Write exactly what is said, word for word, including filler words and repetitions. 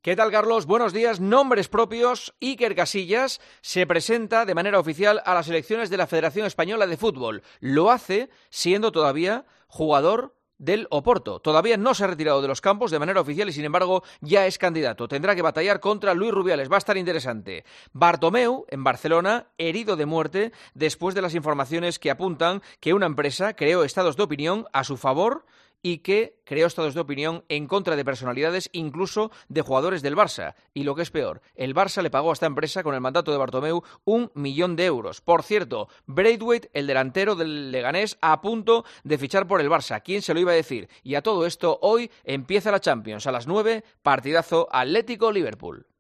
¿Qué tal, Carlos? Buenos días. Nombres propios. Iker Casillas se presenta de manera oficial a las elecciones de la Federación Española de Fútbol. Lo hace siendo todavía jugador del Oporto. Todavía no se ha retirado de los campos de manera oficial y, sin embargo, ya es candidato. Tendrá que batallar contra Luis Rubiales. Va a estar interesante. Bartomeu, en Barcelona, herido de muerte después de las informaciones que apuntan que una empresa creó estados de opinión a su favor y que creó estados de opinión en contra de personalidades, incluso de jugadores del Barça. Y lo que es peor, el Barça le pagó a esta empresa, con el mandato de Bartomeu, un millón de euros. Por cierto, Braithwaite, el delantero del Leganés, a punto de fichar por el Barça. ¿Quién se lo iba a decir? Y a todo esto, hoy empieza la Champions. A las nueve, partidazo Atlético-Liverpool.